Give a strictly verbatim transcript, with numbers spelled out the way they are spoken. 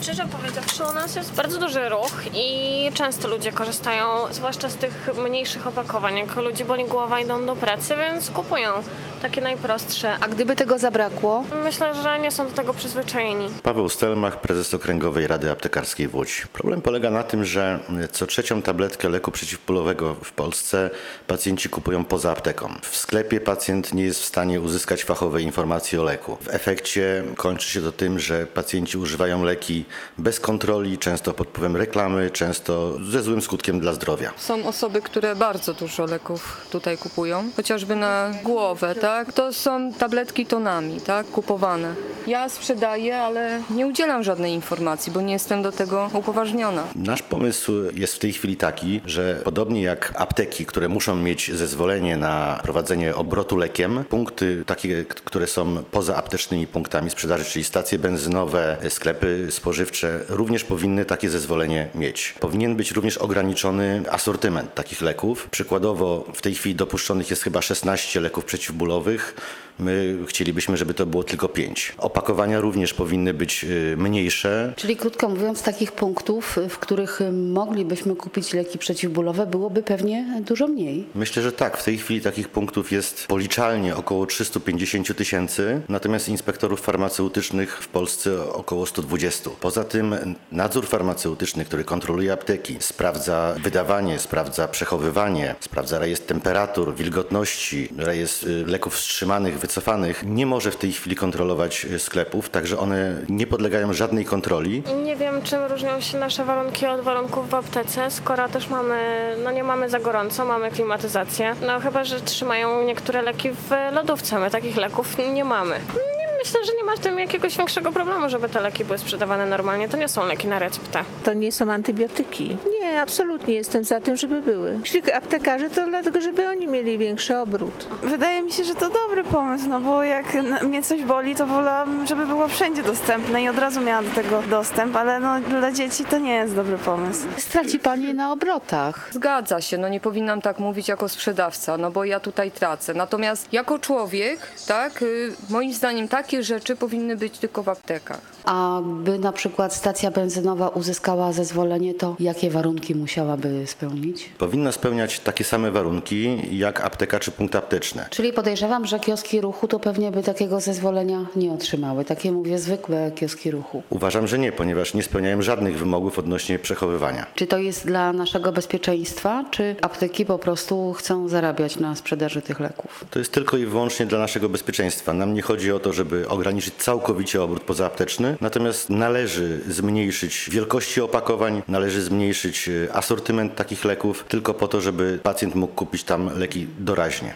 Szczerze powiedziawszy, u nas jest bardzo duży ruch i często ludzie korzystają, zwłaszcza z tych mniejszych opakowań. Jak ludzi boli głowa, idą do pracy, więc kupują takie najprostsze. A gdyby tego zabrakło? Myślę, że nie są do tego przyzwyczajeni. Paweł Stelmach, prezes Okręgowej Rady Aptekarskiej w Łódź. Problem polega na tym, że co trzecią tabletkę leku przeciwbólowego w Polsce pacjenci kupują poza apteką. W sklepie pacjent nie jest w stanie uzyskać fachowej informacji o leku. W efekcie kończy się to tym, że pacjenci używają leki bez kontroli, często pod wpływem reklamy, często ze złym skutkiem dla zdrowia. Są osoby, które bardzo dużo leków tutaj kupują, chociażby na głowę, tak? To są tabletki tonami, tak? Kupowane. Ja sprzedaję, ale nie udzielam żadnej informacji, bo nie jestem do tego upoważniona. Nasz pomysł jest w tej chwili taki, że podobnie jak apteki, które muszą mieć zezwolenie na prowadzenie obrotu lekiem, punkty takie, które są poza aptecznymi punktami sprzedaży, czyli stacje benzynowe, sklepy spożywcze, również powinny takie zezwolenie mieć. Powinien być również ograniczony asortyment takich leków. Przykładowo w tej chwili dopuszczonych jest chyba szesnaście leków przeciwbólowych. My chcielibyśmy, żeby to było tylko pięć. Opakowania również powinny być mniejsze. Czyli krótko mówiąc, takich punktów, w których moglibyśmy kupić leki przeciwbólowe, byłoby pewnie dużo mniej. Myślę, że tak. W tej chwili takich punktów jest policzalnie około trzysta pięćdziesiąt tysięcy, natomiast inspektorów farmaceutycznych w Polsce około sto dwadzieścia. Poza tym nadzór farmaceutyczny, który kontroluje apteki, sprawdza wydawanie, sprawdza przechowywanie, sprawdza rejestr temperatur, wilgotności, rejestr leków wstrzymanych, wycofanych, nie może w tej chwili kontrolować sklepów, także one nie podlegają żadnej kontroli. Nie wiem, czym różnią się nasze warunki od warunków w aptece, skoro też mamy, no nie mamy za gorąco, mamy klimatyzację. No chyba, że trzymają niektóre leki w lodówce, my takich leków nie mamy. Myślę, że nie ma w tym jakiegoś większego problemu, żeby te leki były sprzedawane normalnie. To nie są leki na receptę. To nie są antybiotyki. Nie, absolutnie jestem za tym, żeby były. Jeśli aptekarze, to dlatego, żeby oni mieli większy obrót. Wydaje mi się, że to dobry pomysł, no bo jak mnie coś boli, to wolałabym, żeby było wszędzie dostępne i od razu miała do tego dostęp, ale no, dla dzieci to nie jest dobry pomysł. Straci Pani na obrotach. Zgadza się, no nie powinnam tak mówić jako sprzedawca, no bo ja tutaj tracę. Natomiast jako człowiek, tak, y, moim zdaniem takie rzeczy powinny być tylko w aptekach. A by na przykład stacja benzynowa uzyskała zezwolenie, to jakie warunki musiałaby spełnić? Powinna spełniać takie same warunki jak apteka czy punkt apteczny. Czyli podejrzewam, że kioski ruchu to pewnie by takiego zezwolenia nie otrzymały. Takie mówię zwykłe kioski ruchu. Uważam, że nie, ponieważ nie spełniają żadnych wymogów odnośnie przechowywania. Czy to jest dla naszego bezpieczeństwa, czy apteki po prostu chcą zarabiać na sprzedaży tych leków? To jest tylko i wyłącznie dla naszego bezpieczeństwa. Nam nie chodzi o to, żeby ograniczyć całkowicie obrót pozaapteczny, natomiast należy zmniejszyć wielkości opakowań, należy zmniejszyć asortyment takich leków, tylko po to, żeby pacjent mógł kupić tam leki doraźnie.